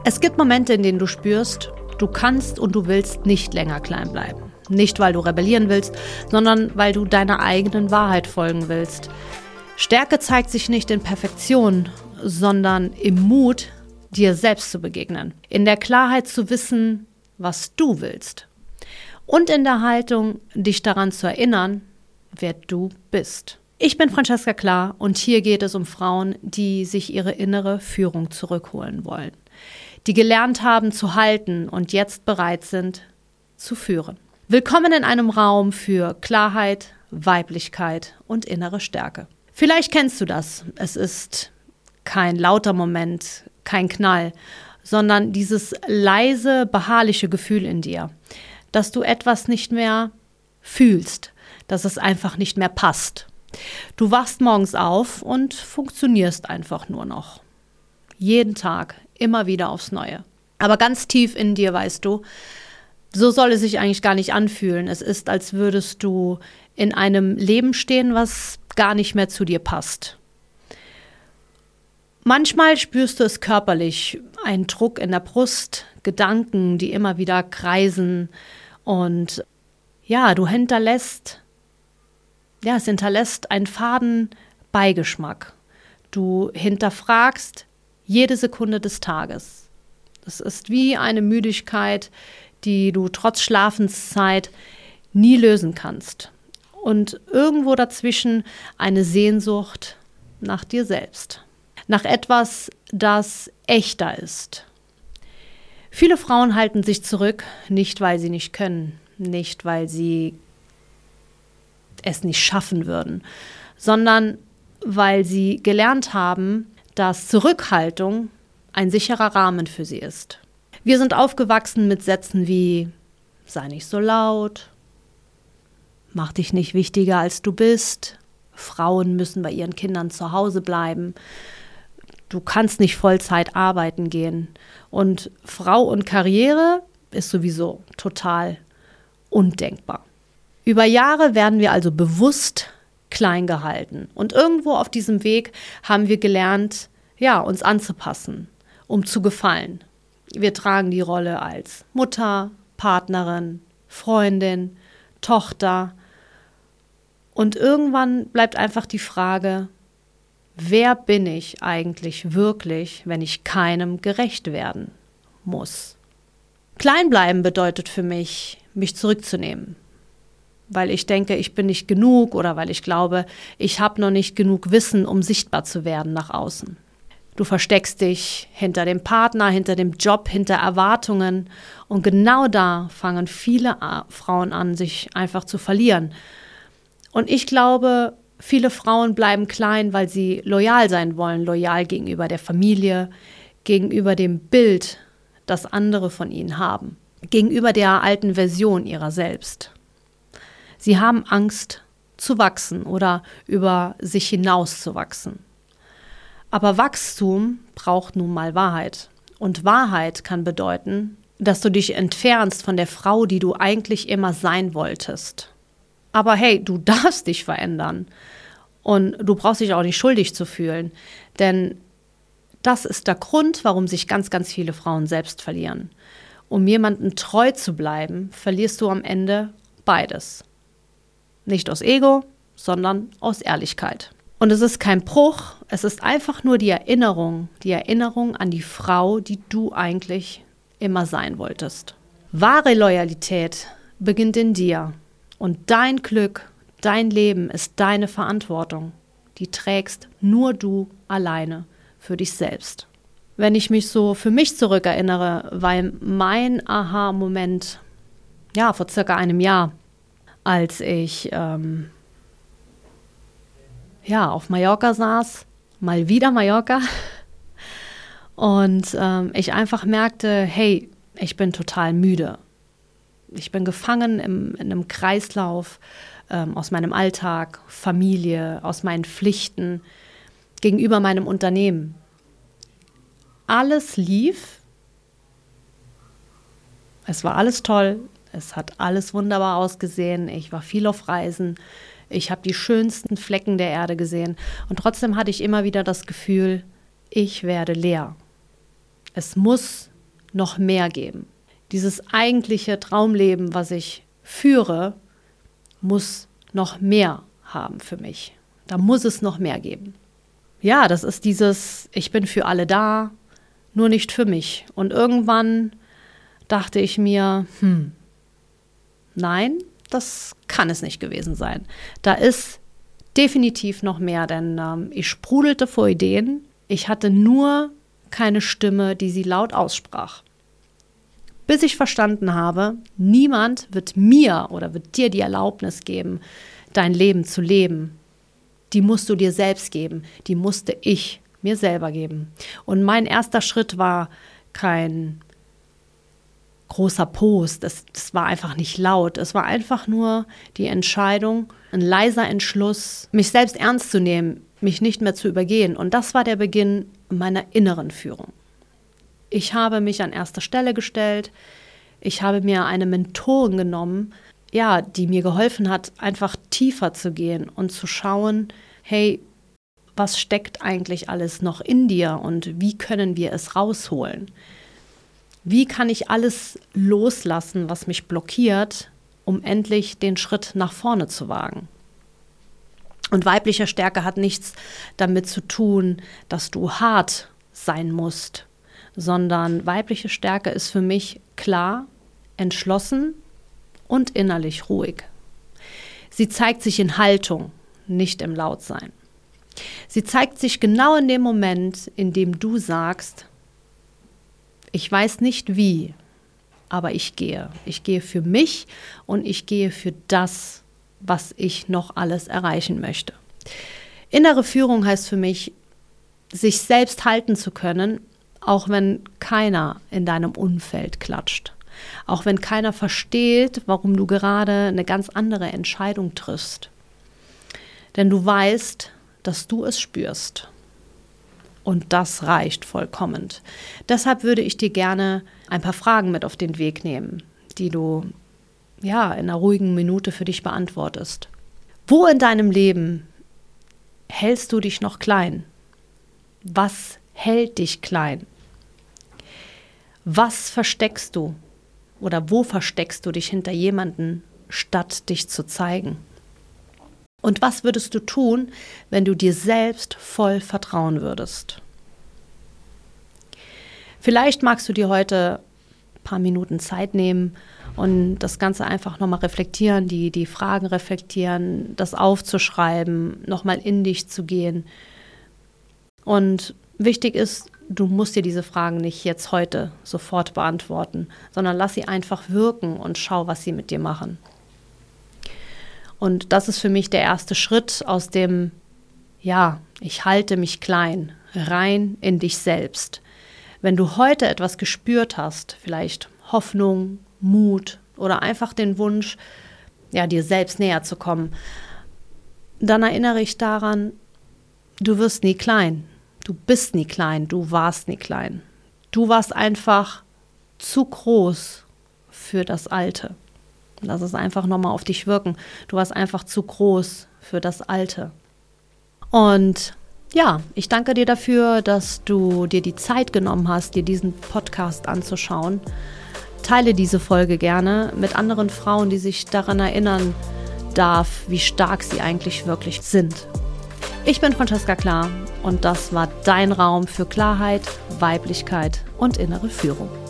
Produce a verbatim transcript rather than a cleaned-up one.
Es gibt Momente, in denen du spürst, du kannst und du willst nicht länger klein bleiben. Nicht, weil du rebellieren willst, sondern weil du deiner eigenen Wahrheit folgen willst. Stärke zeigt sich nicht in Perfektion, sondern im Mut, dir selbst zu begegnen. In der Klarheit zu wissen, was du willst. Und in der Haltung, dich daran zu erinnern, wer du bist. Ich bin Francesca Klar und hier geht es um Frauen, die sich ihre innere Führung zurückholen wollen. Die gelernt haben zu halten und jetzt bereit sind zu führen. Willkommen in einem Raum für Klarheit, Weiblichkeit und innere Stärke. Vielleicht kennst du das. Es ist kein lauter Moment, kein Knall, sondern dieses leise, beharrliche Gefühl in dir, dass du etwas nicht mehr fühlst, dass es einfach nicht mehr passt. Du wachst morgens auf und funktionierst einfach nur noch. Jeden Tag, immer wieder aufs Neue. Aber ganz tief in dir weißt du, so soll es sich eigentlich gar nicht anfühlen. Es ist, als würdest du in einem Leben stehen, was gar nicht mehr zu dir passt. Manchmal spürst du es körperlich, einen Druck in der Brust, Gedanken, die immer wieder kreisen und ja, du hinterlässt, ja, es hinterlässt einen faden Beigeschmack. Du hinterfragst jede Sekunde des Tages. Es ist wie eine Müdigkeit, die du trotz Schlafenszeit nie lösen kannst. Und irgendwo dazwischen eine Sehnsucht nach dir selbst. Nach etwas, das echter ist. Viele Frauen halten sich zurück, nicht weil sie nicht können, nicht weil sie es nicht schaffen würden, sondern weil sie gelernt haben, dass Zurückhaltung ein sicherer Rahmen für sie ist. Wir sind aufgewachsen mit Sätzen wie: sei nicht so laut, mach dich nicht wichtiger als du bist, Frauen müssen bei ihren Kindern zu Hause bleiben, du kannst nicht Vollzeit arbeiten gehen. Und Frau und Karriere ist sowieso total undenkbar. Über Jahre werden wir also bewusst klein gehalten. Und irgendwo auf diesem Weg haben wir gelernt, ja, uns anzupassen, um zu gefallen. Wir tragen die Rolle als Mutter, Partnerin, Freundin, Tochter. Und irgendwann bleibt einfach die Frage, wer bin ich eigentlich wirklich, wenn ich keinem gerecht werden muss? Klein bleiben bedeutet für mich, mich zurückzunehmen. Weil ich denke, ich bin nicht genug oder weil ich glaube, ich habe noch nicht genug Wissen, um sichtbar zu werden nach außen. Du versteckst dich hinter dem Partner, hinter dem Job, hinter Erwartungen und genau da fangen viele Frauen an, sich einfach zu verlieren. Und ich glaube, viele Frauen bleiben klein, weil sie loyal sein wollen, loyal gegenüber der Familie, gegenüber dem Bild, das andere von ihnen haben, gegenüber der alten Version ihrer selbst. Sie haben Angst zu wachsen oder über sich hinaus zu wachsen. Aber Wachstum braucht nun mal Wahrheit. Und Wahrheit kann bedeuten, dass du dich entfernst von der Frau, die du eigentlich immer sein wolltest. Aber hey, du darfst dich verändern. Und du brauchst dich auch nicht schuldig zu fühlen. Denn das ist der Grund, warum sich ganz, ganz viele Frauen selbst verlieren. Um jemandem treu zu bleiben, verlierst du am Ende beides. Nicht aus Ego, sondern aus Ehrlichkeit. Und es ist kein Bruch, es ist einfach nur die Erinnerung, die Erinnerung an die Frau, die du eigentlich immer sein wolltest. Wahre Loyalität beginnt in dir und dein Glück, dein Leben ist deine Verantwortung. Die trägst nur du alleine für dich selbst. Wenn ich mich so für mich zurückerinnere, weil mein Aha-Moment, ja, vor circa einem Jahr, als ich ähm, ja, auf Mallorca saß, mal wieder Mallorca, und ähm, ich einfach merkte, hey, ich bin total müde. Ich bin gefangen im, in einem Kreislauf ähm, aus meinem Alltag, Familie, aus meinen Pflichten gegenüber meinem Unternehmen. Alles lief, es war alles toll, es hat alles wunderbar ausgesehen, ich war viel auf Reisen, ich habe die schönsten Flecken der Erde gesehen und trotzdem hatte ich immer wieder das Gefühl, ich werde leer. Es muss noch mehr geben. Dieses eigentliche Traumleben, was ich führe, muss noch mehr haben für mich. Da muss es noch mehr geben. Ja, das ist dieses, ich bin für alle da, nur nicht für mich. Und irgendwann dachte ich mir, hm, nein, das kann es nicht gewesen sein. Da ist definitiv noch mehr, denn ähm, ich sprudelte vor Ideen. Ich hatte nur keine Stimme, die sie laut aussprach. Bis ich verstanden habe, niemand wird mir oder wird dir die Erlaubnis geben, dein Leben zu leben. Die musst du dir selbst geben. Die musste ich mir selber geben. Und mein erster Schritt war kein großer Post. Das, das war einfach nicht laut. Es war einfach nur die Entscheidung, ein leiser Entschluss, mich selbst ernst zu nehmen, mich nicht mehr zu übergehen. Und das war der Beginn meiner inneren Führung. Ich habe mich an erster Stelle gestellt. Ich habe mir eine Mentorin genommen, ja, die mir geholfen hat, einfach tiefer zu gehen und zu schauen, hey, was steckt eigentlich alles noch in dir und wie können wir es rausholen? Wie kann ich alles loslassen, was mich blockiert, um endlich den Schritt nach vorne zu wagen? Und weibliche Stärke hat nichts damit zu tun, dass du hart sein musst, sondern weibliche Stärke ist für mich klar, entschlossen und innerlich ruhig. Sie zeigt sich in Haltung, nicht im Lautsein. Sie zeigt sich genau in dem Moment, in dem du sagst, ich weiß nicht wie, aber ich gehe. Ich gehe für mich und ich gehe für das, was ich noch alles erreichen möchte. Innere Führung heißt für mich, sich selbst halten zu können, auch wenn keiner in deinem Umfeld klatscht. Auch wenn keiner versteht, warum du gerade eine ganz andere Entscheidung triffst. Denn du weißt, dass du es spürst. Und das reicht vollkommen. Deshalb würde ich dir gerne ein paar Fragen mit auf den Weg nehmen, die du ja in einer ruhigen Minute für dich beantwortest. Wo in deinem Leben hältst du dich noch klein? Was hält dich klein? Was versteckst du? Oder wo versteckst du dich hinter jemanden, statt dich zu zeigen? Und was würdest du tun, wenn du dir selbst voll vertrauen würdest? Vielleicht magst du dir heute ein paar Minuten Zeit nehmen und das Ganze einfach nochmal reflektieren, die, die Fragen reflektieren, das aufzuschreiben, nochmal in dich zu gehen. Und wichtig ist, du musst dir diese Fragen nicht jetzt heute sofort beantworten, sondern lass sie einfach wirken und schau, was sie mit dir machen. Und das ist für mich der erste Schritt aus dem, ja, ich halte mich klein, rein in dich selbst. Wenn du heute etwas gespürt hast, vielleicht Hoffnung, Mut oder einfach den Wunsch, ja, dir selbst näher zu kommen, dann erinnere ich daran, du wirst nie klein. Du bist nie klein, du warst nie klein. Du warst einfach zu groß für das Alte. Lass es einfach nochmal auf dich wirken. Du warst einfach zu groß für das Alte. Und ja, ich danke dir dafür, dass du dir die Zeit genommen hast, dir diesen Podcast anzuschauen. Teile diese Folge gerne mit anderen Frauen, die sich daran erinnern darf, wie stark sie eigentlich wirklich sind. Ich bin Francesca Klar und das war dein Raum für Klarheit, Weiblichkeit und innere Führung.